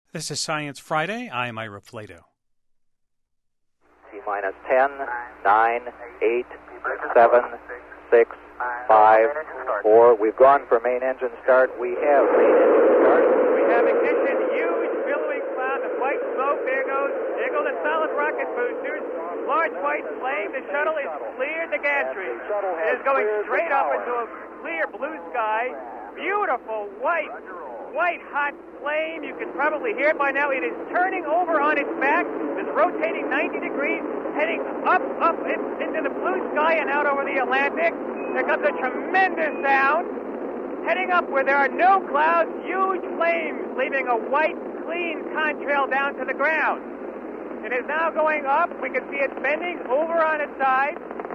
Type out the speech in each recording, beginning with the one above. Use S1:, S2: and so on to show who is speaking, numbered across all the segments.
S1: This is Science Friday. I'm Ira Flato.
S2: T-minus 10, 9, 8, 7, 6, 5, 4. We've gone for main engine start. We have main engine start.
S3: We have ignition, huge billowing cloud of white smoke. There go the solid rocket boosters. Large white flame. The shuttle is cleared the gantry. It is going straight up into a clear blue sky. Beautiful white hot flame. You can probably hear it by now. It is turning over on its back. It's rotating 90 degrees, heading up into the blue sky and out over the Atlantic. There comes a tremendous sound. Heading up where there are no clouds, huge flames, leaving a white, clean contrail down to the ground. It is now going up. We can see it bending over on its side.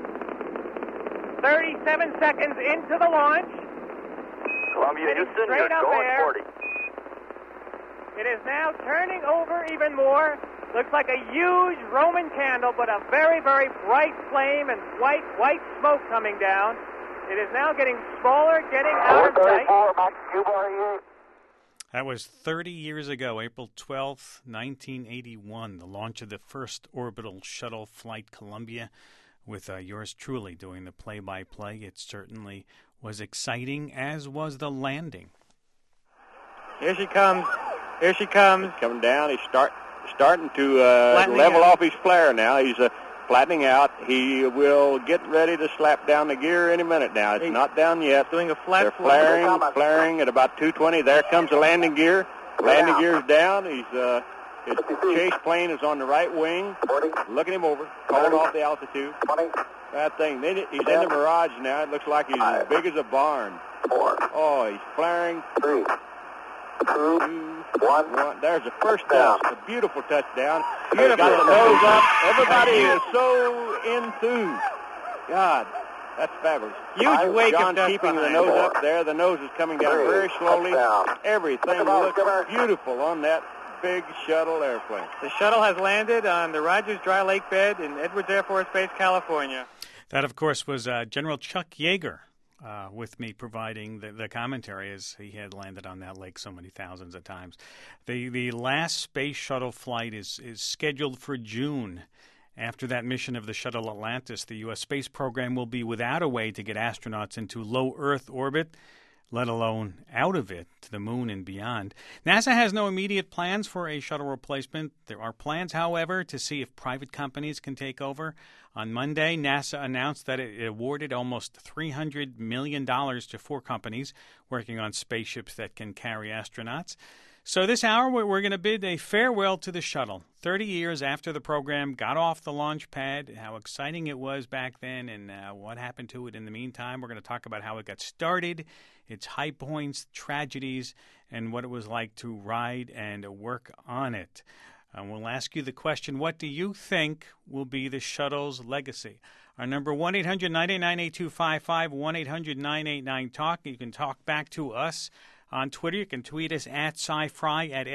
S3: 37 seconds into the launch.
S4: Columbia, Houston,
S3: straight
S4: you're
S3: up
S4: going
S3: there.
S4: 40.
S3: It is now turning over even more. Looks like a huge Roman candle, but a very, very bright flame and white smoke coming down. It is now getting smaller, getting out of sight.
S1: That was 30 years ago, April 12th, 1981, the launch of the first orbital shuttle flight Columbia, with yours truly doing the play-by-play. It certainly was exciting, as was the landing.
S3: Here she comes. Here she comes.
S5: Coming down. He's starting to level off his flare now. He's flattening out. He will get ready to slap down the gear any minute now. It's not down yet.
S3: Doing a flat.
S5: They're flaring at about 220. There comes the landing gear. Landing gear's down. His chase plane is on the right wing. Looking him over. Calling off the altitude. That thing. He's in the mirage now. It looks like he's as big as a barn. Oh, he's flaring.
S4: 3, 2, 1.
S5: There's the first touch. A beautiful touchdown. Beautiful. Got the nose up. Everybody is so enthused. God, that's fabulous.
S3: Huge wake of
S5: John
S3: dust
S5: keeping the
S3: behind.
S5: nose up there. The nose is coming down very slowly. Everything looks beautiful on that big shuttle airplane.
S3: The shuttle has landed on the Rogers Dry Lake bed in Edwards Air Force Base, California.
S1: That, of course, was General Chuck Yeager with me providing the commentary, as he had landed on that lake so many thousands of times. The last space shuttle flight is scheduled for June. After that mission of the shuttle Atlantis, the U.S. space program will be without a way to get astronauts into low Earth orbit, let alone out of it to the moon and beyond. NASA has no immediate plans for a shuttle replacement. There are plans, however, to see if private companies can take over. On Monday, NASA announced that it awarded almost $300 million to 4 companies working on spaceships that can carry astronauts. So this hour, we're going to bid a farewell to the shuttle. 30 years after the program got off the launch pad, how exciting it was back then, and what happened to it in the meantime. We're going to talk about how it got started, its high points, tragedies, and what it was like to ride and work on it. We'll ask you the question, what do you think will be the shuttle's legacy? Our number, 1-800-989-8255, 1-800-989-TALK. You can talk back to us on Twitter. You can tweet us at SciFri, at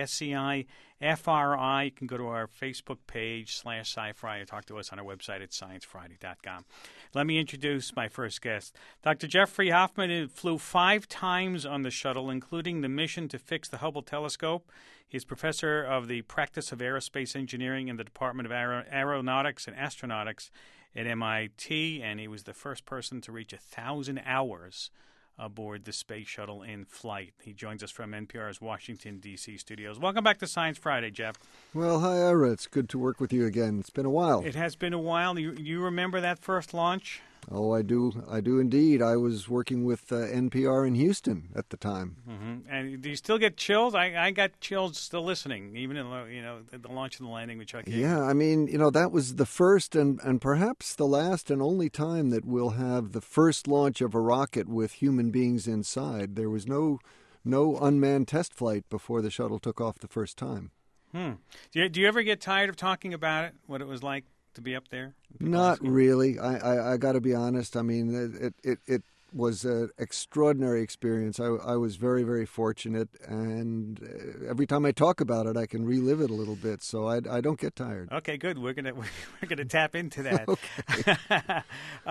S1: SCIFRI. You can go to our Facebook page, /SciFri, or talk to us on our website at sciencefriday.com. Let me introduce my first guest. Dr. Jeffrey Hoffman flew 5 times on the shuttle, including the mission to fix the Hubble telescope. He's professor of the practice of aerospace engineering in the Department of Aeronautics and Astronautics at MIT, and he was the first person to reach 1,000 hours aboard the space shuttle in flight. He joins us from NPR's Washington, D.C. studios. Welcome back to Science Friday, Jeff.
S6: Well, hi, Ira. It's good to work with you again. It's been a while.
S1: It has been a while. You remember that first launch?
S6: Oh, I do. I do indeed. I was working with NPR in Houston at the time.
S1: Mm-hmm. And do you still get chills? I got chills still listening, even in the launch and the landing with Chuck Yeager.
S6: Yeah, I mean, that was the first and perhaps the last and only time that we'll have the first launch of a rocket with human beings inside. There was no unmanned test flight before the shuttle took off the first time.
S1: Do you ever get tired of talking about it, what it was like to be up there?
S6: Not really. I got to be honest. I mean, was an extraordinary experience. I was very, very fortunate, and every time I talk about it, I can relive it a little bit. So I don't get tired.
S1: Okay, good. We're gonna tap into that.
S6: Okay.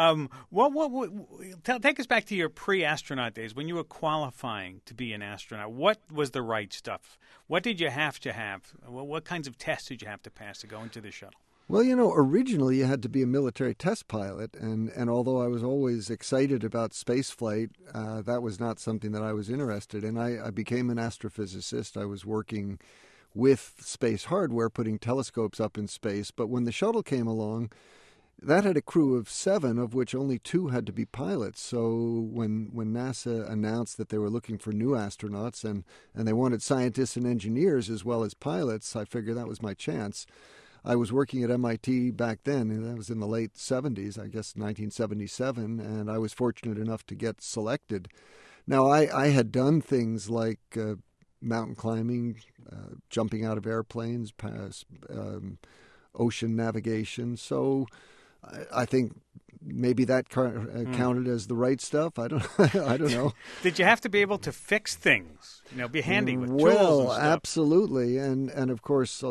S1: Take us back to your pre-astronaut days when you were qualifying to be an astronaut. What was the right stuff? What did you have to have? What kinds of tests did you have to pass to go into the shuttle?
S6: Well, originally you had to be a military test pilot, and although I was always excited about space flight, that was not something that I was interested in. I became an astrophysicist. I was working with space hardware, putting telescopes up in space. But when the shuttle came along, that had a crew of 7, of which only 2 had to be pilots. So when NASA announced that they were looking for new astronauts and they wanted scientists and engineers as well as pilots, I figured that was my chance. I was working at MIT back then, and that was in the late 70s, I guess 1977, and I was fortunate enough to get selected. Now, I had done things like mountain climbing, jumping out of airplanes, ocean navigation, so I think maybe that counted as the right stuff. I don't know.
S1: Did you have to be able to fix things? Be handy with tools
S6: Well,
S1: and stuff?
S6: Absolutely, and of course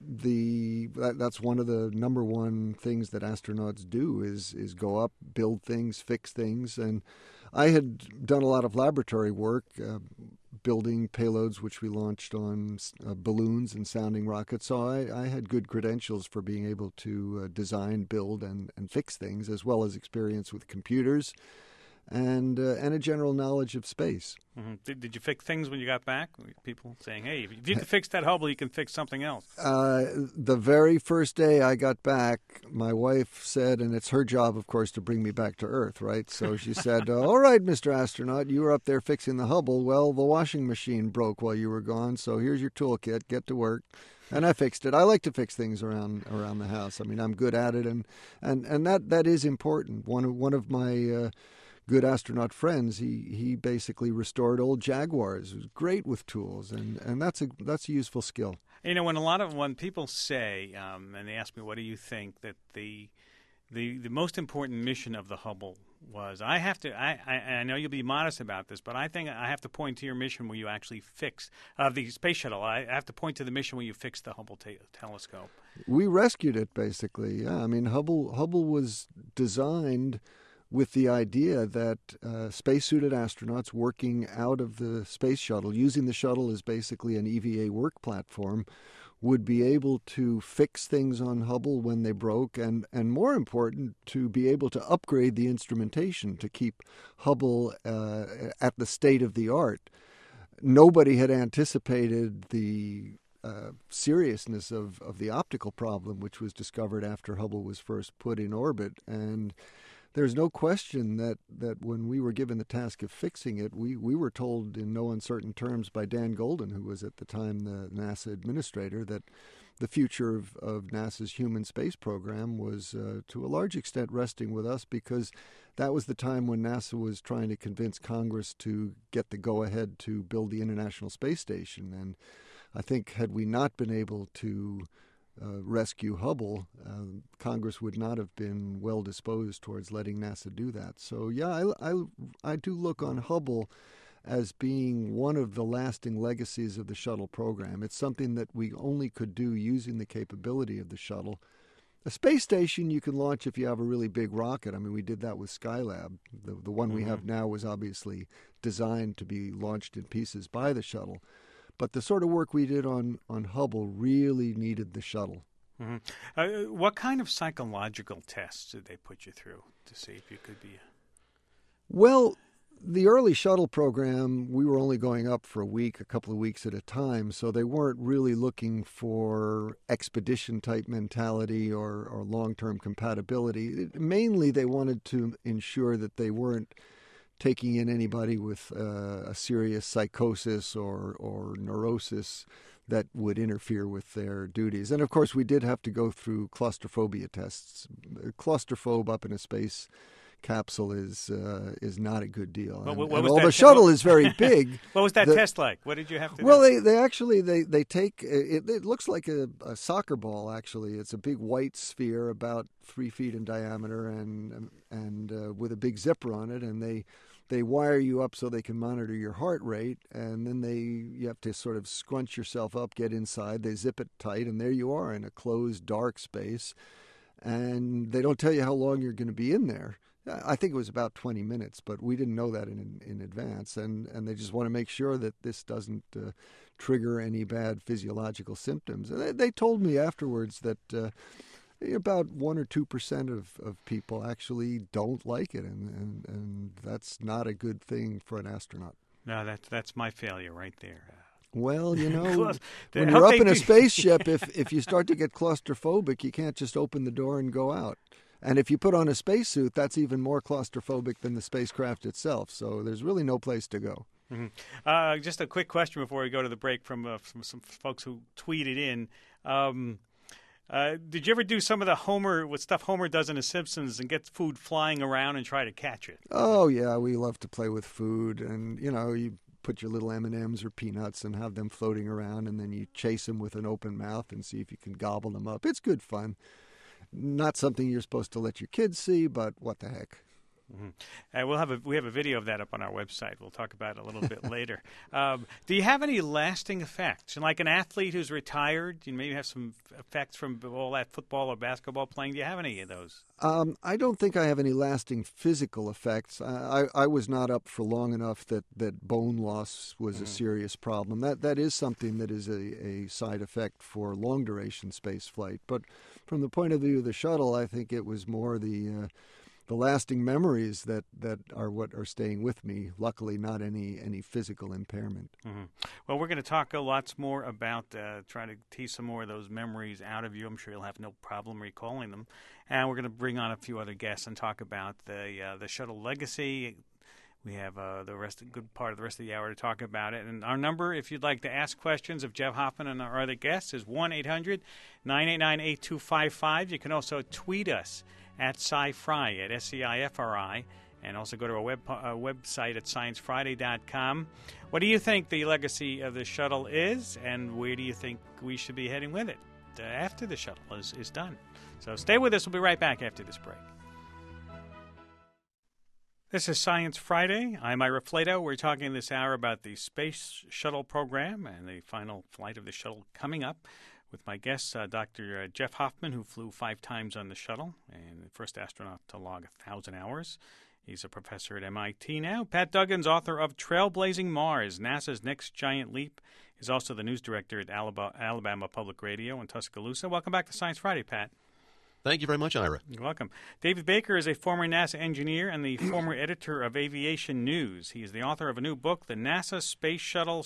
S6: that's one of the number one things that astronauts do is go up, build things, fix things, and I had done a lot of laboratory work. Building payloads which we launched on balloons and sounding rockets. So I had good credentials for being able to design, build, and fix things, as well as experience with computers and a general knowledge of space.
S1: Mm-hmm. Did you fix things when you got back? People saying, hey, if you can fix that Hubble, you can fix something else.
S6: The very first day I got back, my wife said, and it's her job, of course, to bring me back to Earth, right? So she said, all right, Mr. Astronaut, you were up there fixing the Hubble. Well, the washing machine broke while you were gone, so here's your toolkit. Get to work. And I fixed it. I like to fix things around the house. I mean, I'm good at it, and that is important. One of my good astronaut friends, he basically restored old Jaguars. It was great with tools, and that's a useful skill.
S1: When people say, and they ask me, what do you think that the most important mission of the Hubble was? I know you'll be modest about this, but I think I have to point to your mission where you actually fixed the space shuttle. I have to point to the mission where you fixed the Hubble telescope.
S6: We rescued it, basically. Yeah, I mean, Hubble was designed with the idea that spacesuited astronauts working out of the space shuttle, using the shuttle as basically an EVA work platform, would be able to fix things on Hubble when they broke, and more important, to be able to upgrade the instrumentation to keep Hubble at the state of the art. Nobody had anticipated the seriousness of the optical problem, which was discovered after Hubble was first put in orbit, and there's no question that when we were given the task of fixing it, we were told in no uncertain terms by Dan Golden, who was at the time the NASA administrator, that the future of NASA's human space program was to a large extent resting with us, because that was the time when NASA was trying to convince Congress to get the go-ahead to build the International Space Station. And I think had we not been able to rescue Hubble, Congress would not have been well disposed towards letting NASA do that. So yeah, I do look on Hubble as being one of the lasting legacies of the shuttle program. It's something that we only could do using the capability of the shuttle. A space station you can launch if you have a really big rocket. I mean, we did that with Skylab. The one we have now was obviously designed to be launched in pieces by the shuttle. But the sort of work we did on Hubble really needed the shuttle.
S1: Mm-hmm. What kind of psychological tests did they put you through to see if you could be?
S6: Well, the early shuttle program, we were only going up for a couple of weeks at a time, so they weren't really looking for expedition-type mentality or long-term compatibility. Mainly, they wanted to ensure that they weren't taking in anybody with a serious psychosis or neurosis that would interfere with their duties. And of course, we did have to go through claustrophobia tests. Claustrophobe up in a space capsule is not a good deal.
S1: Well,
S6: the shuttle is very big.
S1: What was that test like? What did you have to do?
S6: Well, they actually take it looks like a soccer ball. Actually, it's a big white sphere about 3 feet in diameter and with a big zipper on it, and they they wire you up so they can monitor your heart rate, and then you have to sort of scrunch yourself up, get inside. They zip it tight, and there you are in a closed, dark space. And they don't tell you how long you're going to be in there. I think it was about 20 minutes, but we didn't know that in advance. And they just want to make sure that this doesn't trigger any bad physiological symptoms. And they told me afterwards that about 1 or 2% of people actually don't like it, and that's not a good thing for an astronaut.
S1: No, that's my failure right there.
S6: Well, you know, when you're up in a spaceship, if you start to get claustrophobic, you can't just open the door and go out. And if you put on a spacesuit, that's even more claustrophobic than the spacecraft itself. So there's really no place to go.
S1: Mm-hmm. Just a quick question before we go to the break from some folks who tweeted in. Did you ever do some of the stuff Homer does in The Simpsons and get food flying around and try to catch it?
S6: Oh, yeah, we love to play with food. And, you know, you put your little M&Ms or peanuts and have them floating around, and then you chase them with an open mouth and see if you can gobble them up. It's good fun. Not something you're supposed to let your kids see, but what the heck.
S1: Mm-hmm. We have a video of that up on our website. We'll talk about it a little bit later. Do you have any lasting effects? Like an athlete who's retired, you maybe have some effects from all that football or basketball playing. Do you have any of those?
S6: I don't think I have any lasting physical effects. I was not up for long enough that bone loss was a serious problem. That is something that is a side effect for long duration space flight. But from the point of view of the shuttle, I think it was more the lasting memories that are what are staying with me. Luckily, not any physical impairment.
S1: Mm-hmm. Well, we're going to talk lots more about trying to tease some more of those memories out of you. I'm sure you'll have no problem recalling them. And we're going to bring on a few other guests and talk about the shuttle legacy. We have good part of the rest of the hour to talk about it. And our number, if you'd like to ask questions of Jeff Hoffman and our other guests, is 1-800-989-8255. You can also tweet us at SciFri, at SCIFRI, and also go to our website at sciencefriday.com. What do you think the legacy of the shuttle is, and where do you think we should be heading with it after the shuttle is done? So stay with us. We'll be right back after this break. This is Science Friday. I'm Ira Flato. We're talking this hour about the Space Shuttle program and the final flight of the shuttle coming up with my guest, Dr. Jeff Hoffman, who flew 5 times on the shuttle and the first astronaut to log 1,000 hours. He's a professor at MIT now. Pat Duggins, author of Trailblazing Mars, NASA's Next Giant Leap. He's also the news director at Alabama Public Radio in Tuscaloosa. Welcome back to Science Friday, Pat.
S7: Thank you very much, Ira.
S1: You're welcome. David Baker is a former NASA engineer and the former editor of Aviation News. He is the author of a new book, the NASA Space Shuttle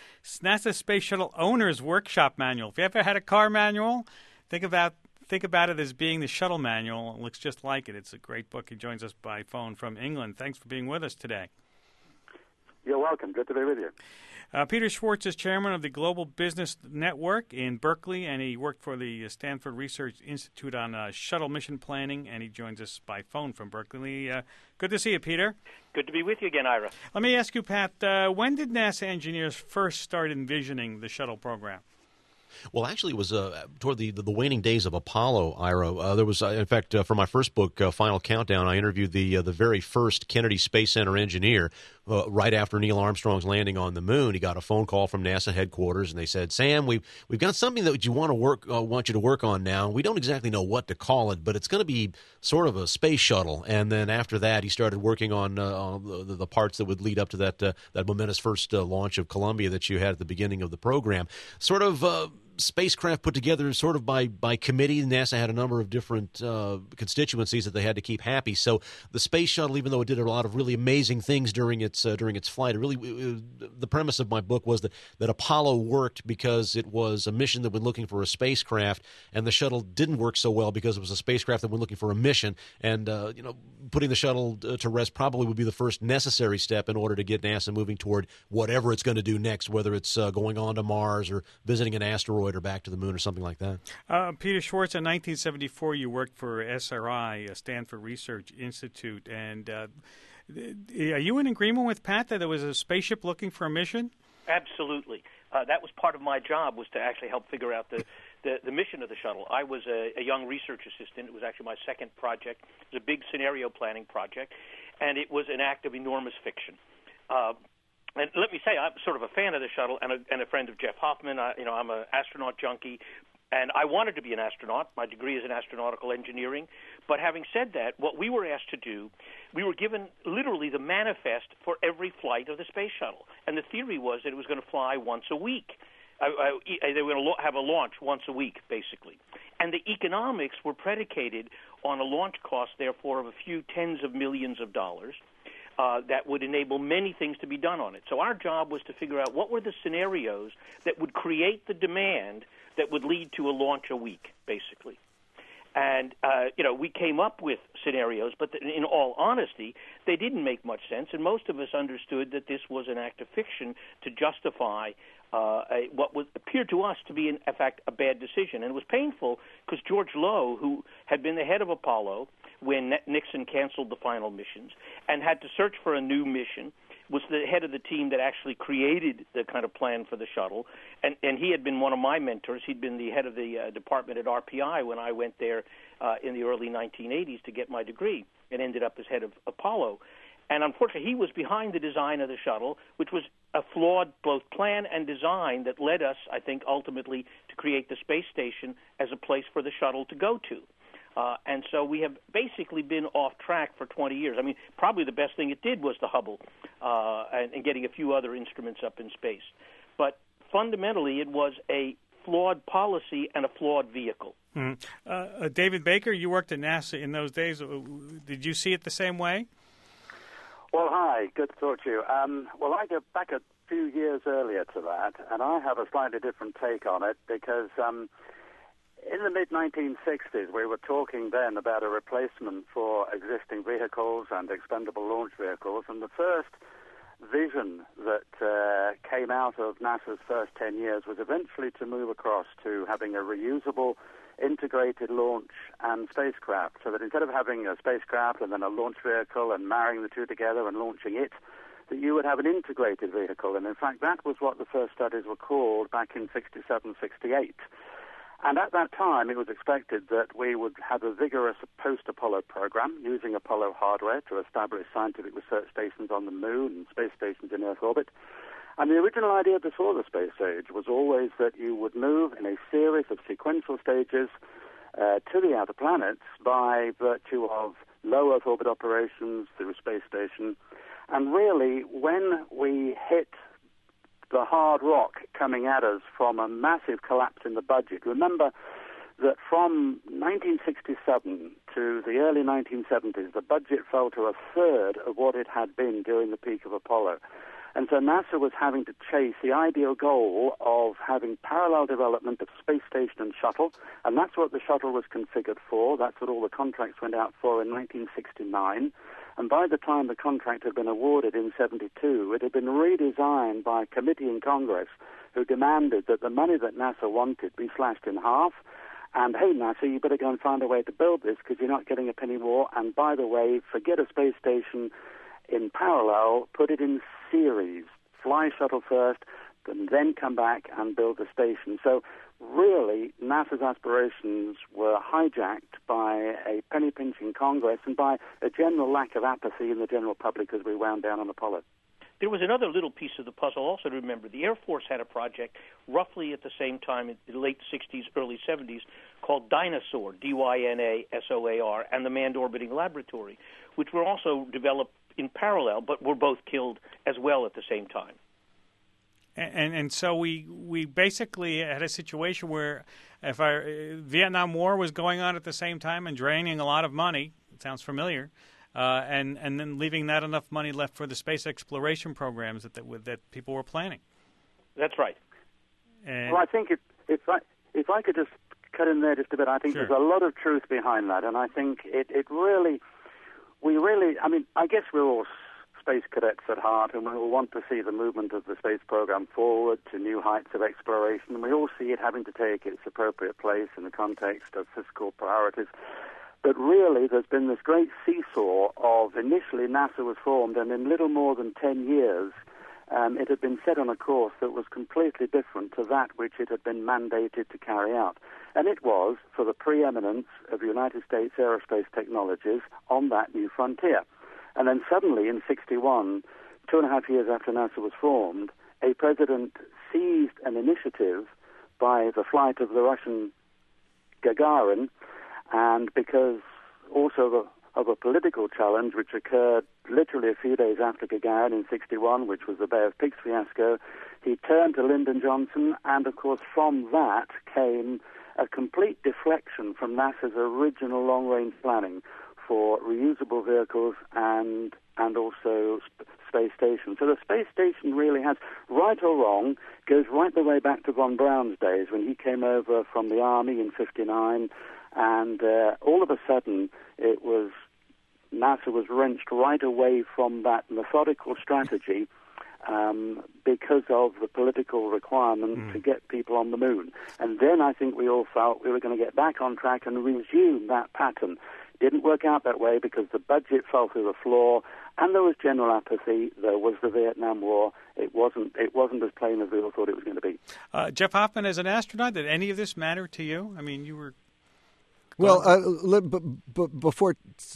S1: Owner's Workshop Manual. If you ever had a car manual, think about it as being the shuttle manual. It looks just like it. It's a great book. He joins us by phone from England. Thanks for being with us today.
S8: You're welcome. Good to be with you.
S1: Peter Schwartz is chairman of the Global Business Network in Berkeley, and he worked for the Stanford Research Institute on shuttle mission planning, and he joins us by phone from Berkeley. Good to see you, Peter.
S9: Good to be with you again, Ira.
S1: Let me ask you, Pat, when did NASA engineers first start envisioning the shuttle program?
S7: Well, actually, it was toward the waning days of Apollo, Ira. There was, in fact, for my first book, Final Countdown, I interviewed the very first Kennedy Space Center engineer right after Neil Armstrong's landing on the moon. He got a phone call from NASA headquarters, and they said, "Sam, we've got something that you want you to work on now. We don't exactly know what to call it, but it's going to be sort of a space shuttle." And then after that, he started working on the parts that would lead up to that momentous first launch of Columbia that you had at the beginning of the program. Sort of spacecraft put together sort of by committee. NASA had a number of different constituencies that they had to keep happy. So the space shuttle, even though it did a lot of really amazing things during its flight, the premise of my book was that Apollo worked because it was a mission that went looking for a spacecraft, and the shuttle didn't work so well because it was a spacecraft that went looking for a mission. And putting the shuttle to rest probably would be the first necessary step in order to get NASA moving toward whatever it's going to do next, whether it's going on to Mars or visiting an asteroid or back to the moon or something like that.
S1: Peter Schwartz, in 1974, you worked for SRI, Stanford Research Institute, and are you in agreement with Pat that there was a spaceship looking for a mission?
S9: Absolutely. That was part of my job, was to actually help figure out the mission of the shuttle. I was a young research assistant. It was actually my second project. It was a big scenario planning project. and it was an act of enormous fiction. And let me say, I'm sort of a fan of the shuttle and a friend of Jeff Hoffman. I'm an astronaut junkie, and I wanted to be an astronaut. My degree is in astronautical engineering. But having said that, what we were asked to do, we were given literally the manifest for every flight of the space shuttle. And the theory was that it was going to fly once a week. They were going to have a launch once a week, basically. And the economics were predicated on a launch cost, therefore, of a few tens of millions of dollars. That would enable many things to be done on it. So our job was to figure out what were the scenarios that would create the demand that would lead to a launch a week, basically. And, we came up with scenarios, but in all honesty, they didn't make much sense, and most of us understood that this was an act of fiction to justify what appeared to us to be, in fact, a bad decision. And it was painful because George Low, who had been the head of Apollo when Nixon canceled the final missions and had to search for a new mission, was the head of the team that actually created the kind of plan for the shuttle. And he had been one of my mentors. He'd been the head of the department at RPI when I went there in the early 1980s to get my degree and ended up as head of Apollo. And unfortunately, he was behind the design of the shuttle, which was a flawed both plan and design that led us, I think, ultimately to create the space station as a place for the shuttle to go to. And so we have basically been off track for 20 years. I mean, probably the best thing it did was the Hubble and getting a few other instruments up in space. But fundamentally, it was a flawed policy and a flawed vehicle.
S1: Mm-hmm. David Baker, you worked at NASA in those days. Did you see it the same way?
S8: Well, hi. Good to talk to you. Well, I go back a few years earlier to that, and I have a slightly different take on it because in the mid-1960s, we were talking then about a replacement for existing vehicles and expendable launch vehicles, and the first vision that came out of NASA's first 10 years was eventually to move across to having a reusable integrated launch and spacecraft, so that instead of having a spacecraft and then a launch vehicle and marrying the two together and launching it, that you would have an integrated vehicle. And in fact, that was what the first studies were called back in 67, 68. And at that time, it was expected that we would have a vigorous post-Apollo program using Apollo hardware to establish scientific research stations on the moon and space stations in Earth orbit. And the original idea before the space age was always that you would move in a series of sequential stages to the outer planets by virtue of low Earth orbit operations through a space station. And really, when we hit the hard rock coming at us from a massive collapse in the budget, remember that from 1967 to the early 1970s, the budget fell to a third of what it had been during the peak of Apollo. And so NASA was having to chase the ideal goal of having parallel development of space station and shuttle, and that's what the shuttle was configured for. That's what all the contracts went out for in 1969. And by the time the contract had been awarded in 72, it had been redesigned by a committee in Congress who demanded that the money that NASA wanted be slashed in half. And, hey, NASA, you better go and find a way to build this because you're not getting a penny more. And, by the way, forget a space station in parallel, put it in series, fly shuttle first, and then come back and build the station. So really, NASA's aspirations were hijacked by a penny-pinching Congress and by a general lack of apathy in the general public as we wound down on Apollo.
S9: There was another little piece of the puzzle also to remember. The Air Force had a project roughly at the same time in the late 60s, early 70s called Dynasoar, D-Y-N-A-S-O-A-R, and the Manned Orbiting Laboratory, which were also developed in parallel, but were both killed as well at the same time.
S1: And so we basically had a situation where if Vietnam War was going on at the same time and draining a lot of money, it sounds familiar, and then leaving not enough money left for the space exploration programs that people were planning.
S9: That's right.
S1: And
S8: well, I think if I could just cut in there just a bit, I think
S1: Sure.
S8: there's a lot of truth behind that, and I think I guess we're all space cadets at heart, and we all want to see the movement of the space program forward to new heights of exploration, and we all see it having to take its appropriate place in the context of fiscal priorities. But really, there's been this great seesaw of initially NASA was formed, and in little more than 10 years, it had been set on a course that was completely different to that which it had been mandated to carry out. And it was for the preeminence of United States aerospace technologies on that new frontier. And then suddenly in 61, 2.5 years after NASA was formed, a president seized an initiative by the flight of the Russian Gagarin, and because also of a political challenge which occurred literally a few days after Gagarin in 61, which was the Bay of Pigs fiasco, he turned to Lyndon Johnson, and of course from that came a complete deflection from NASA's original long-range planning for reusable vehicles and also space station. So the space station really has, right or wrong, goes right the way back to von Braun's days when he came over from the Army in 59, and all of a sudden NASA was wrenched right away from that methodical strategy because of the political requirement to get people on the moon. And then I think we all felt we were going to get back on track and resume that pattern. Didn't work out that way because the budget fell through the floor, and there was general apathy. There was the Vietnam War. It wasn't as plain as we all thought it was going to be.
S1: Jeff Hoffman, as an astronaut, did any of this matter to you? I mean, you were...
S6: Well, but before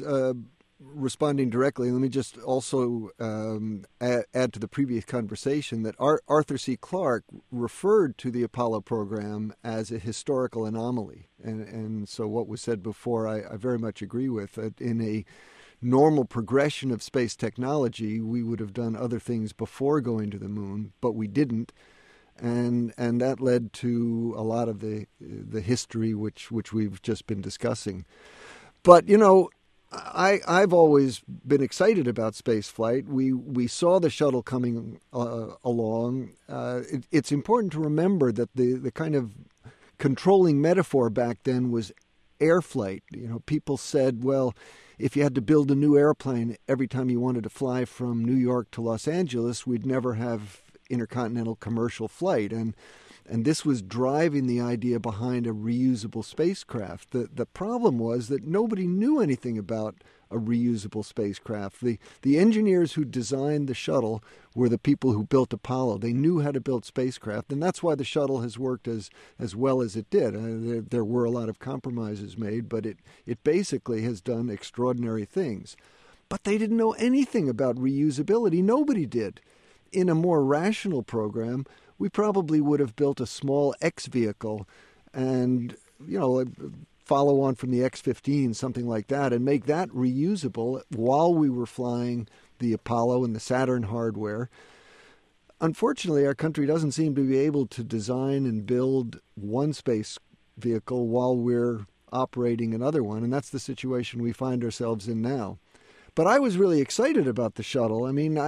S6: responding directly, let me just also add to the previous conversation that Arthur C. Clarke referred to the Apollo program as a historical anomaly. And so what was said before, I very much agree with. In a normal progression of space technology, we would have done other things before going to the moon, but we didn't. And that led to a lot of the history which we've just been discussing. But, you know, I've always been excited about space flight. We saw the shuttle coming along. It's important to remember that the kind of controlling metaphor back then was air flight. You know, people said, well, if you had to build a new airplane every time you wanted to fly from New York to Los Angeles, we'd never have intercontinental commercial flight. And this was driving the idea behind a reusable spacecraft. The problem was that nobody knew anything about a reusable spacecraft. The engineers who designed the shuttle were the people who built Apollo. They knew how to build spacecraft, and that's why the shuttle has worked as well as it did. There were a lot of compromises made, but it basically has done extraordinary things. But they didn't know anything about reusability. Nobody did. In a more rational program, we probably would have built a small X vehicle and, you know, follow on from the X-15, something like that, and make that reusable while we were flying the Apollo and the Saturn hardware. Unfortunately, our country doesn't seem to be able to design and build one space vehicle while we're operating another one, and that's the situation we find ourselves in now. But I was really excited about the shuttle. I mean,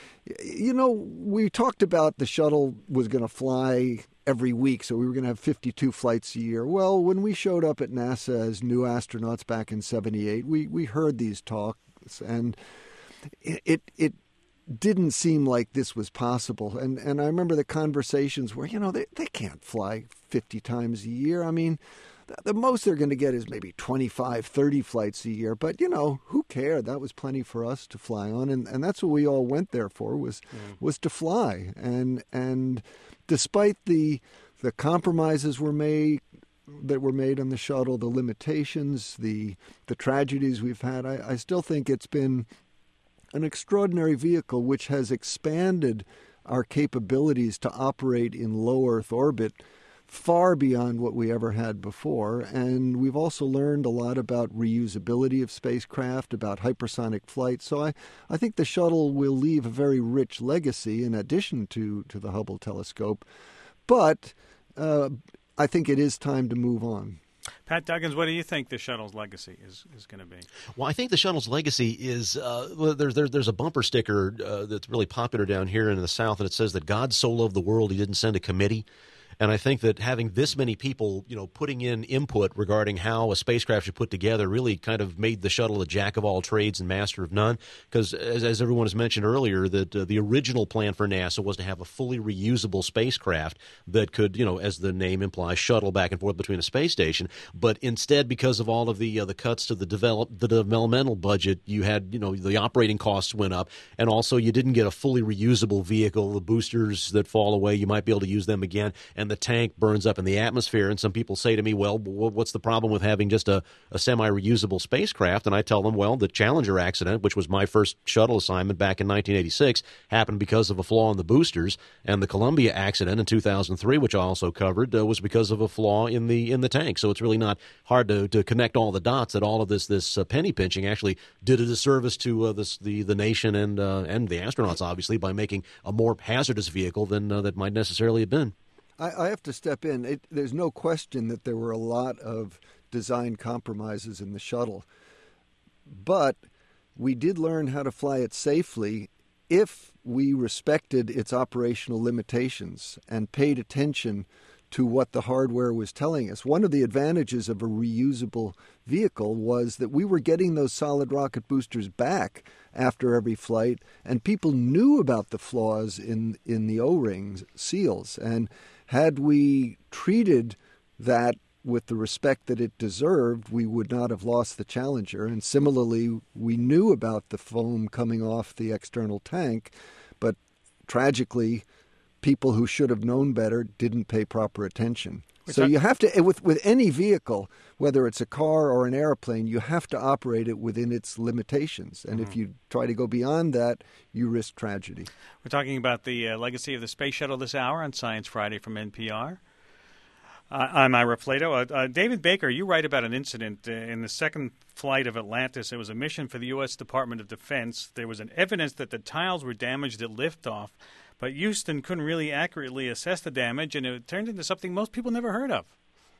S6: we talked about the shuttle was going to fly every week, so we were going to have 52 flights a year. Well, when we showed up at NASA as new astronauts back in '78, we heard these talks, and it didn't seem like this was possible. And I remember the conversations where, you know, they can't fly 50 times a year. I mean, the most they're going to get is maybe 25, 30 flights a year. But, you know, who cared? That was plenty for us to fly on. And that's what we all went there for, was to fly. And despite the compromises that were made on the shuttle, the limitations, the tragedies we've had, I still think it's been an extraordinary vehicle which has expanded our capabilities to operate in low Earth orbit far beyond what we ever had before. And we've also learned a lot about reusability of spacecraft, about hypersonic flight. So I think the shuttle will leave a very rich legacy in addition to the Hubble telescope. But I think it is time to move on.
S1: Pat Duggins, what do you think the shuttle's legacy is going to be?
S7: Well, I think the shuttle's legacy is there's a bumper sticker that's really popular down here in the South, and it says that God so loved the world he didn't send a committee. And I think that having this many people, you know, putting in input regarding how a spacecraft should put together really kind of made the shuttle a jack of all trades and master of none. Because as everyone has mentioned earlier, that the original plan for NASA was to have a fully reusable spacecraft that could, you know, as the name implies, shuttle back and forth between a space station. But instead, because of all of the cuts to the developmental budget, you had, you know, the operating costs went up, and also you didn't get a fully reusable vehicle. The boosters that fall away, you might be able to use them again. And and the tank burns up in the atmosphere. And some people say to me, well, what's the problem with having just a semi-reusable spacecraft? And I tell them, well, the Challenger accident, which was my first shuttle assignment back in 1986, happened because of a flaw in the boosters. And the Columbia accident in 2003, which I also covered, was because of a flaw in the tank. So it's really not hard to connect all the dots that all of this penny pinching actually did a disservice to the nation and the astronauts, obviously, by making a more hazardous vehicle than that might necessarily have been.
S6: I have to step in. There's no question that there were a lot of design compromises in the shuttle, but we did learn how to fly it safely if we respected its operational limitations and paid attention to what the hardware was telling us. One of the advantages of a reusable vehicle was that we were getting those solid rocket boosters back after every flight, and people knew about the flaws in the O-ring seals. And had we treated that with the respect that it deserved, we would not have lost the Challenger. And similarly, we knew about the foam coming off the external tank, but tragically, people who should have known better didn't pay proper attention. So you have to, with any vehicle, whether it's a car or an airplane, you have to operate it within its limitations. And if you try to go beyond that, you risk tragedy.
S1: We're talking about the legacy of the space shuttle this hour on Science Friday from NPR. I'm Ira Flato. David Baker, you write about an incident in the second flight of Atlantis. It was a mission for the U.S. Department of Defense. There was an evidence that the tiles were damaged at liftoff, but Houston couldn't really accurately assess the damage, and it turned into something most people never heard of.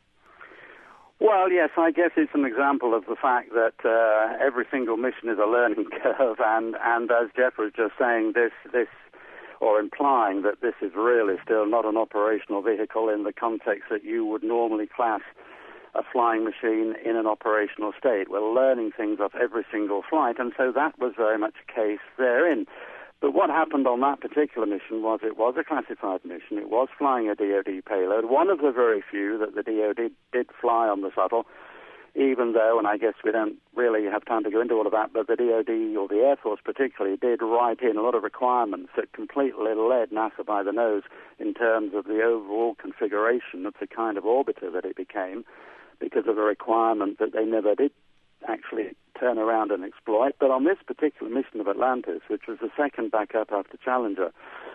S8: Well, yes, I guess it's an example of the fact that every single mission is a learning curve, and as Jeff was just saying, this or implying that this is really still not an operational vehicle in the context that you would normally class a flying machine in an operational state. We're learning things off every single flight, and so that was very much a case therein. But what happened on that particular mission was it was a classified mission. It was flying a DoD payload, one of the very few that the DoD did fly on the shuttle, even though, and I guess we don't really have time to go into all of that, but the DoD, or the Air Force particularly, did write in a lot of requirements that completely led NASA by the nose in terms of the overall configuration of the kind of orbiter that it became, because of a requirement that they never did actually turn around and exploit. But on this particular mission of Atlantis, which was the second backup after Challenger,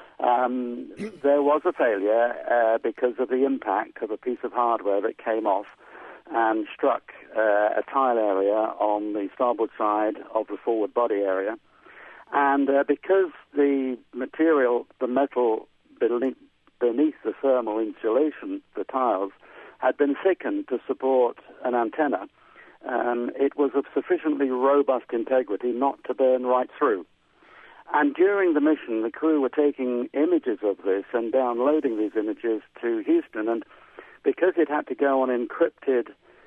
S8: there was a failure because of the impact of a piece of hardware that came off and struck a tile area on the starboard side of the forward body area. And because the material, the metal beneath the thermal insulation, the tiles, had been thickened to support an antenna, it was of sufficiently robust integrity not to burn right through. And during the mission, the crew were taking images of this and downloading these images to Houston. And because it had to go on encrypted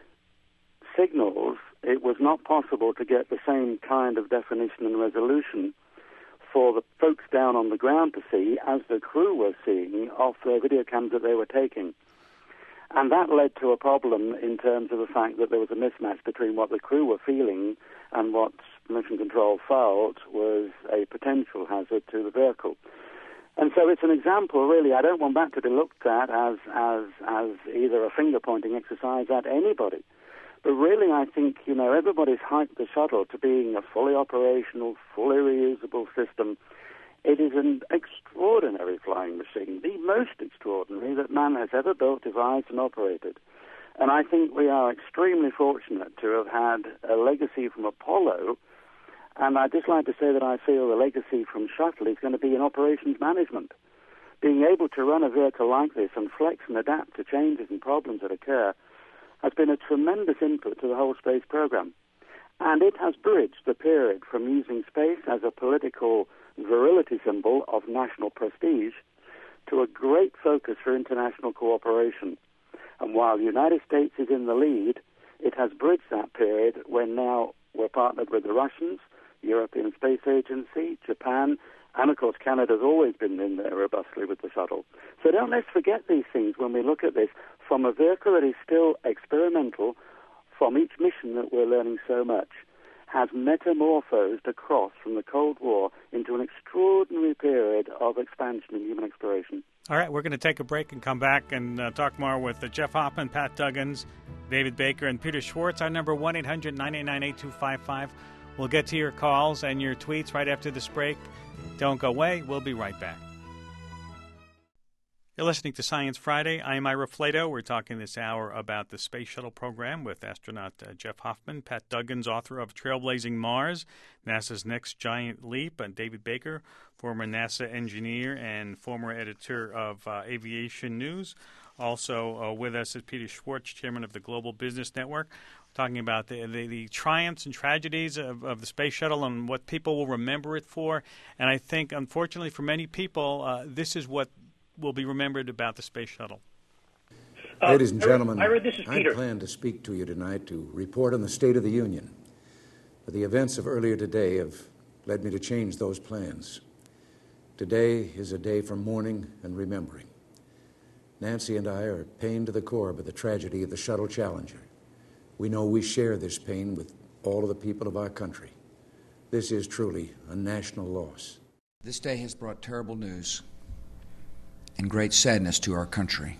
S8: signals, it was not possible to get the same kind of definition and resolution for the folks down on the ground to see as the crew were seeing off their video cams that they were taking. And that led to a problem in terms of the fact that there was a mismatch between what the crew were feeling and what Mission Control felt was a potential hazard to the vehicle. And so it's an example, really. I don't want that to be looked at as either a finger-pointing exercise at anybody. But really, I think, everybody's hyped the shuttle to being a fully operational, fully reusable system. It is an extraordinary flying machine, the most extraordinary that man has ever built, devised, and operated. And I think we are extremely fortunate to have had a legacy from Apollo. And I'd just like to say that I feel the legacy from Shuttle is going to be in operations management. Being able to run a vehicle like this and flex and adapt to changes and problems that occur has been a tremendous input to the whole space program. And it has bridged the period from using space as a political virility symbol of national prestige to a great focus for international cooperation. And while the United States is in the lead, it has bridged that period when now we're partnered with the Russians, European Space Agency, Japan, and of course Canada's always been in there robustly with the shuttle. So don't let's forget these things when we look at this from a vehicle that is still experimental, from each mission that we're learning so much. has metamorphosed across from the Cold War into an extraordinary period of expansion in human exploration.
S1: All right, we're going to take a break and come back and talk more with Jeff Hoffman, Pat Duggins, David Baker, and Peter Schwartz. Our number 1-800-989-8255. We'll get to your calls and your tweets right after this break. Don't go away. We'll be right back. You're listening to Science Friday. I'm Ira Flato. We're talking this hour about the Space Shuttle program with astronaut Jeff Hoffman, Pat Duggins, author of Trailblazing Mars, NASA's Next Giant Leap, and David Baker, former NASA engineer and former editor of Aviation News. Also with us is Peter Schwartz, chairman of the Global Business Network, talking about the triumphs and tragedies of the Space Shuttle and what people will remember it for. And I think, unfortunately, for many people, this is what will be remembered about the Space Shuttle.
S10: Ladies and gentlemen,
S9: Ira, this is Peter.
S10: I plan to speak to you tonight to report on the State of the Union. But the events of earlier today have led me to change those plans. Today is a day for mourning and remembering. Nancy and I are pained to the core by the tragedy of the Shuttle Challenger. We know we share this pain with all of the people of our country. This is truly a national loss.
S11: This day has brought terrible news and great sadness to our country.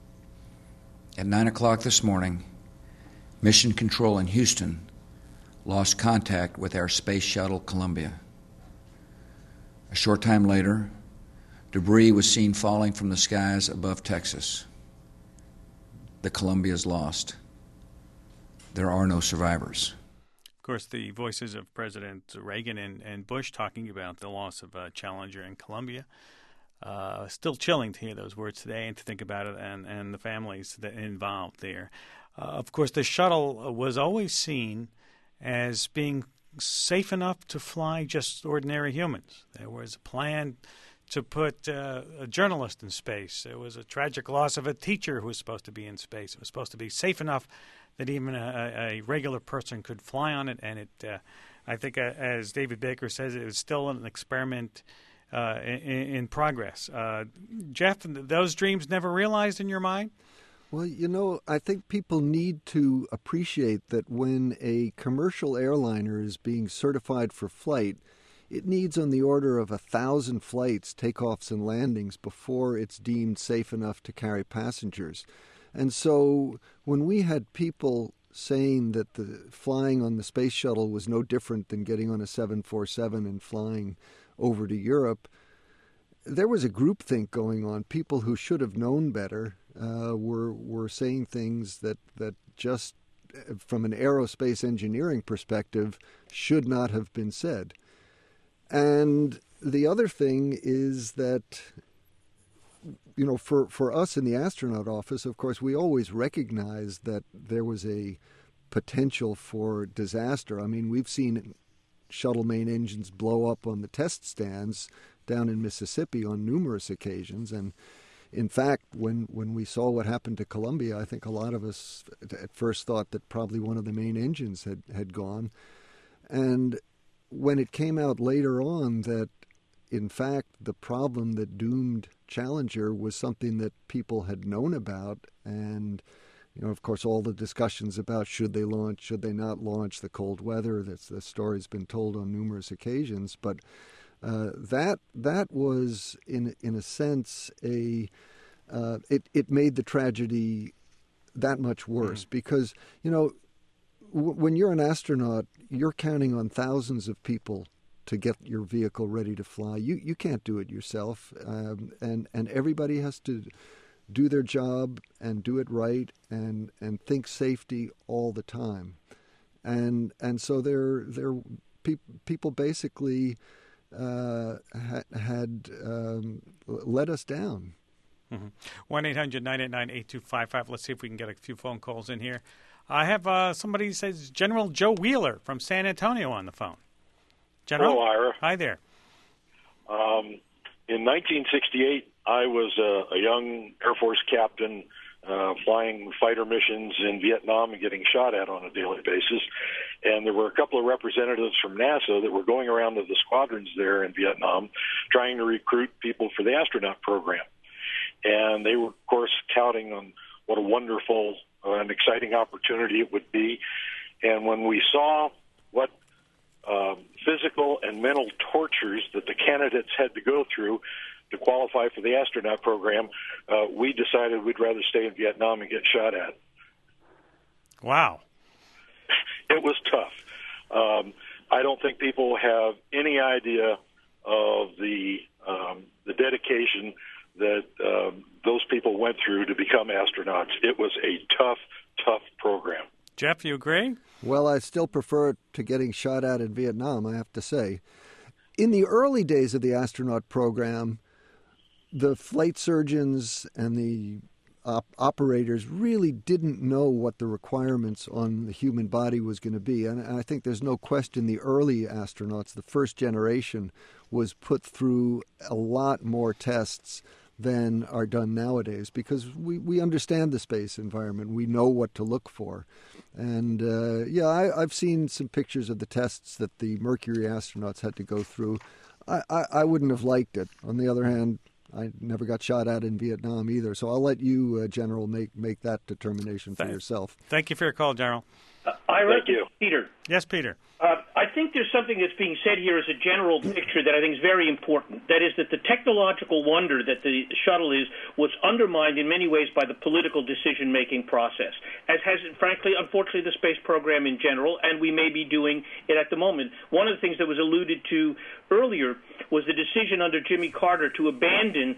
S11: At 9 o'clock this morning, Mission Control in Houston lost contact with our Space Shuttle Columbia. A short time later, debris was seen falling from the skies above Texas. The Columbia is lost. There are no survivors.
S1: Of course, the voices of President Reagan and Bush talking about the loss of Challenger in Columbia. Still chilling to hear those words today and to think about it and the families that involved there. Of course, the shuttle was always seen as being safe enough to fly just ordinary humans. There was a plan to put a journalist in space. There was a tragic loss of a teacher who was supposed to be in space. It was supposed to be safe enough that even a regular person could fly on it. And it, I think, as David Baker says, it was still an experiment in progress. Jeff, those dreams never realized in your mind?
S6: Well, you know, I think people need to appreciate that when a commercial airliner is being certified for flight, it needs on the order of 1,000 flights, takeoffs and landings, before it's deemed safe enough to carry passengers. And so when we had people saying that the flying on the space shuttle was no different than getting on a 747 and flying over to Europe, there was a groupthink going on. People who should have known better were saying things that just from an aerospace engineering perspective should not have been said. And the other thing is that, you know, for us in the astronaut office, of course, we always recognized that there was a potential for disaster. I mean, we've seen shuttle main engines blow up on the test stands down in Mississippi on numerous occasions. And in fact, when we saw what happened to Columbia, I think a lot of us at first thought that probably one of the main engines had gone. And when it came out later on that, in fact, the problem that doomed Challenger was something that people had known about, and, you know, of course, all the discussions about should they launch, should they not launch, the cold weather, the story's been told on numerous occasions, but that was, in a sense, it made the tragedy that much worse because, you know, when you're an astronaut, you're counting on thousands of people to get your vehicle ready to fly. You can't do it yourself, and everybody has to do their job and do it right and think safety all the time, and so people basically had let us down.
S1: 1-800-989-8255. Let's see if we can get a few phone calls in here. I have somebody who says General Joe Wheeler from San Antonio on the phone. General?
S12: Hello, Ira.
S1: Hi there.
S12: In 1968, I was a young Air Force captain flying fighter missions in Vietnam and getting shot at on a daily basis. And there were a couple of representatives from NASA that were going around to the squadrons there in Vietnam trying to recruit people for the astronaut program. And they were, of course, counting on what a wonderful and exciting opportunity it would be. And when we saw what physical and mental tortures that the candidates had to go through to qualify for the astronaut program, we decided we'd rather stay in Vietnam and get shot at.
S1: Wow.
S12: It was tough. I don't think people have any idea of the dedication that those people went through to become astronauts. It was a tough program.
S1: Jeff, you agree?
S6: Well, I still prefer it to getting shot at in Vietnam, I have to say. In the early days of the astronaut program, the flight surgeons and the operators really didn't know what the requirements on the human body was going to be. And I think there's no question the early astronauts, the first generation, was put through a lot more tests than are done nowadays because we understand the space environment. We know what to look for. And, I've seen some pictures of the tests that the Mercury astronauts had to go through. I wouldn't have liked it. On the other hand, I never got shot at in Vietnam either. So I'll let you, General, make that determination for yourself.
S1: Thank you for your call, General.
S9: Thank you. Peter.
S1: Yes, Peter.
S9: I think there's something that's being said here as a general picture that I think is very important. That is that the technological wonder that the shuttle is was undermined in many ways by the political decision-making process, as has, frankly, unfortunately, the space program in general, and we may be doing it at the moment. One of the things that was alluded to earlier was the decision under Jimmy Carter to abandon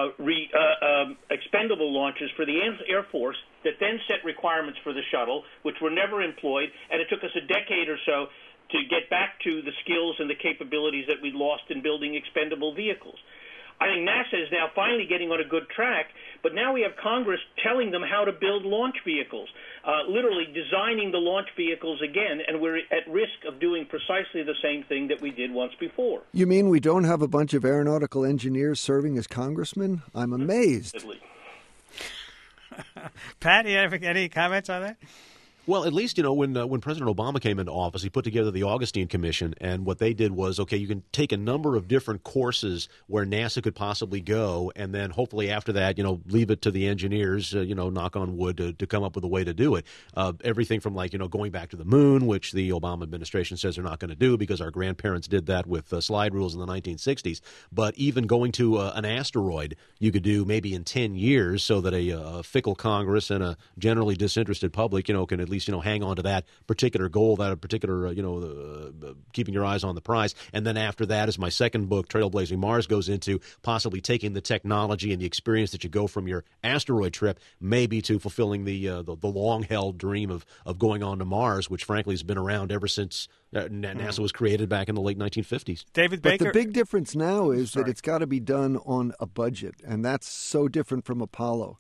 S9: expendable launches for the Air Force that then set requirements for the shuttle, which were never employed, and it took us a decade or so to get back to the skills and the capabilities that we lost in building expendable vehicles. I think NASA is now finally getting on a good track, but now we have Congress telling them how to build launch vehicles, literally designing the launch vehicles again, and we're at risk of doing precisely the same thing that we did once before.
S6: You mean we don't have a bunch of aeronautical engineers serving as congressmen? I'm amazed.
S1: Pat, you have any comments on that?
S7: Well, at least, when President Obama came into office, he put together the Augustine Commission, and what they did was, okay, you can take a number of different courses where NASA could possibly go, and then hopefully after that, leave it to the engineers, knock on wood, to come up with a way to do it. Everything from, going back to the moon, which the Obama administration says they're not going to do because our grandparents did that with slide rules in the 1960s. But even going to an asteroid, you could do maybe in 10 years so that a fickle Congress and a generally disinterested public, can at least hang on to that particular goal, that particular, keeping your eyes on the prize. And then after that, as my second book, Trailblazing Mars, goes into possibly taking the technology and the experience that you go from your asteroid trip, maybe to fulfilling the long-held dream of going on to Mars, which frankly has been around ever since NASA was created back in the late 1950s.
S1: David Baker.
S6: But the big difference now is that it's got to be done on a budget, and that's so different from Apollo.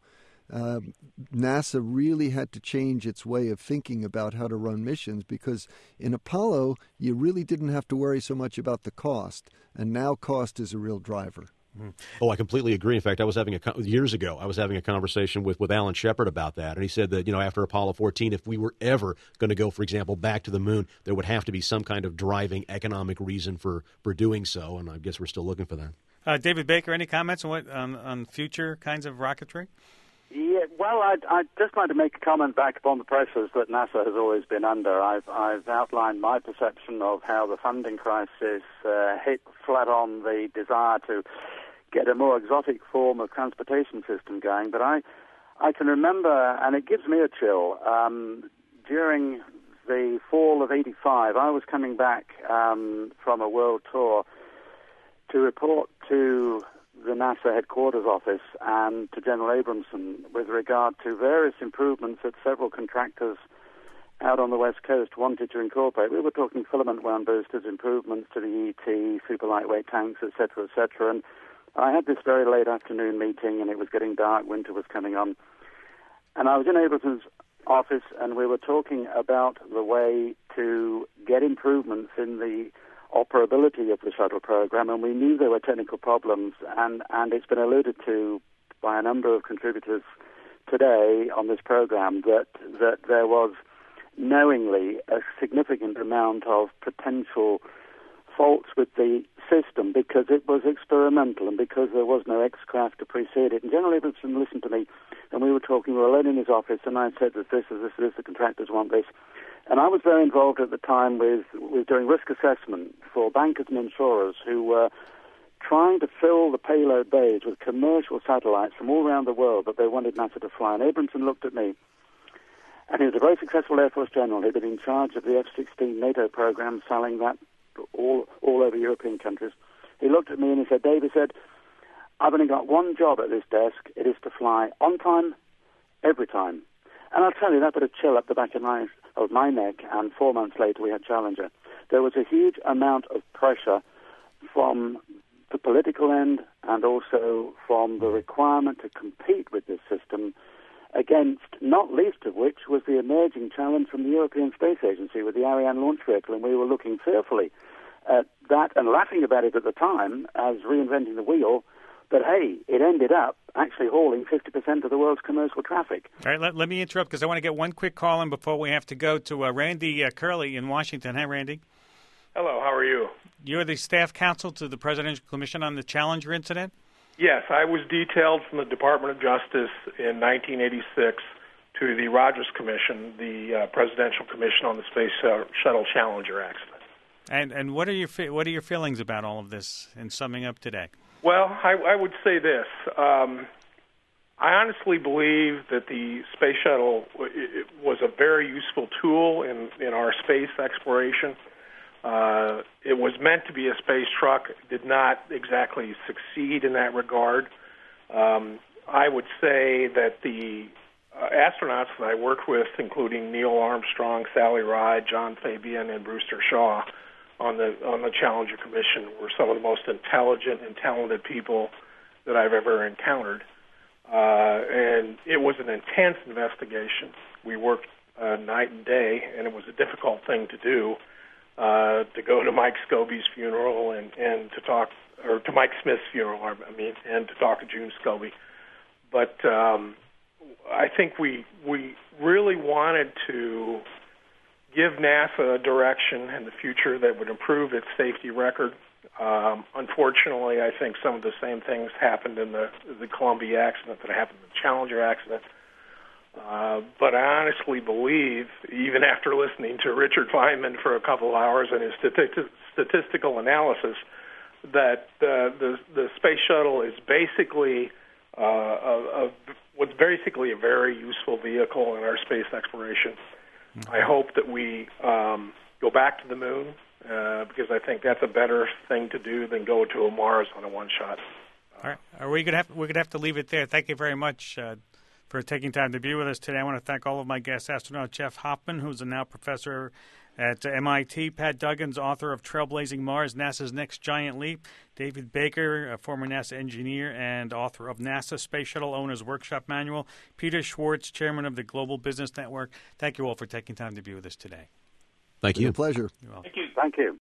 S6: NASA really had to change its way of thinking about how to run missions because in Apollo, you really didn't have to worry so much about the cost, and now cost is a real driver.
S7: Oh, I completely agree. In fact, years ago, I was having a conversation with Alan Shepard about that, and he said that, after Apollo 14, if we were ever going to go, for example, back to the moon, there would have to be some kind of driving economic reason for doing so, and I guess we're still looking for that.
S1: David Baker, any comments on future kinds of rocketry?
S8: Yeah, well, I'd just like to make a comment back upon the pressures that NASA has always been under. I've outlined my perception of how the funding crisis hit flat on the desire to get a more exotic form of transportation system going. But I can remember, and it gives me a chill, during the fall of '85, I was coming back from a world tour to report to the NASA headquarters office and to General Abramson with regard to various improvements that several contractors out on the West Coast wanted to incorporate. We were talking filament wound boosters, improvements to the ET, super lightweight tanks, etc., etc. And I had this very late afternoon meeting, and it was getting dark, winter was coming on. And I was in Abramson's office, and we were talking about the way to get improvements in the operability of the shuttle program, and we knew there were technical problems, and it's been alluded to by a number of contributors today on this program that there was knowingly a significant amount of potential faults with the system because it was experimental and because there was no X-craft to precede it. And General Abramson listened to me, and we were talking, we were alone in his office, and I said that this is the contractors want this. And I was very involved at the time with doing risk assessment for bankers and insurers who were trying to fill the payload bays with commercial satellites from all around the world that they wanted NASA to fly. And Abramson looked at me, and he was a very successful Air Force general. He'd been in charge of the F-16 NATO program, selling that all over European countries. He looked at me and he said, Dave, he said, I've only got one job at this desk. It is to fly on time, every time. And I'll tell you, that put a chill up the back of my neck, and 4 months later we had Challenger. There was a huge amount of pressure from the political end and also from the requirement to compete with this system against, not least of which, was the emerging challenge from the European Space Agency with the Ariane launch vehicle, and we were looking fearfully at that and laughing about it at the time as reinventing the wheel. But hey, it ended up actually hauling 50% of the world's commercial traffic.
S1: All right, let me interrupt because I want to get one quick call in before we have to go to Randy Curley in Washington. Hi, Randy.
S13: Hello, how are you?
S1: You're the staff counsel to the Presidential Commission on the Challenger incident?
S13: Yes, I was detailed from the Department of Justice in 1986 to the Rogers Commission, the Presidential Commission on the Space Shuttle Challenger accident.
S1: And what are your feelings about all of this in summing up today?
S13: Well, I would say this. I honestly believe that the space shuttle was a very useful tool in our space exploration. It was meant to be a space truck. It did not exactly succeed in that regard. I would say that the astronauts that I worked with, including Neil Armstrong, Sally Ride, John Fabian, and Brewster Shaw, on the Challenger Commission, were some of the most intelligent and talented people that I've ever encountered. And it was an intense investigation. We worked night and day, and it was a difficult thing to do, to go to Mike Scobie's funeral and to talk, or to Mike Smith's funeral, and to talk to June Scobie. But I think we really wanted to give NASA a direction in the future that would improve its safety record. Unfortunately, I think some of the same things happened in the Columbia accident that happened in the Challenger accident. But I honestly believe, even after listening to Richard Feynman for a couple of hours and his statistical analysis, that the space shuttle is basically was basically a very useful vehicle in our space exploration. I hope that we go back to the moon because I think that's a better thing to do than go to a Mars on a one-shot.
S1: All right, we're gonna have to leave it there. Thank you very much for taking time to be with us today. I want to thank all of my guests: astronaut Jeff Hoffman, who's a now professor at MIT; Pat Duggins, author of Trailblazing Mars, NASA's Next Giant Leap; David Baker, a former NASA engineer and author of NASA Space Shuttle Owner's Workshop Manual; Peter Schwartz, chairman of the Global Business Network. Thank you all for taking time to be with us today.
S7: Thank you.
S6: It's a pleasure.
S1: You're welcome.
S8: Thank you.